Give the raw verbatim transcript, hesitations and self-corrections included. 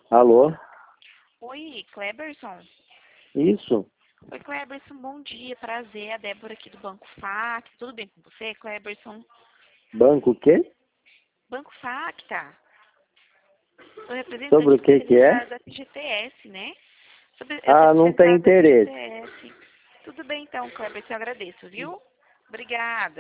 Alô? Oi, Kleberson. Isso? Oi, Kleberson, bom dia, prazer. A Débora aqui do Banco Facta. Tudo bem com você, Kleberson? Banco o quê? Banco Facta. Sou Sobre representante o que que é? especializada da F G T S, né? Sobre, eu sou Ah, não tem especializada da interesse. F G T S. Tudo bem então, Kleberson, eu agradeço, viu? Obrigada.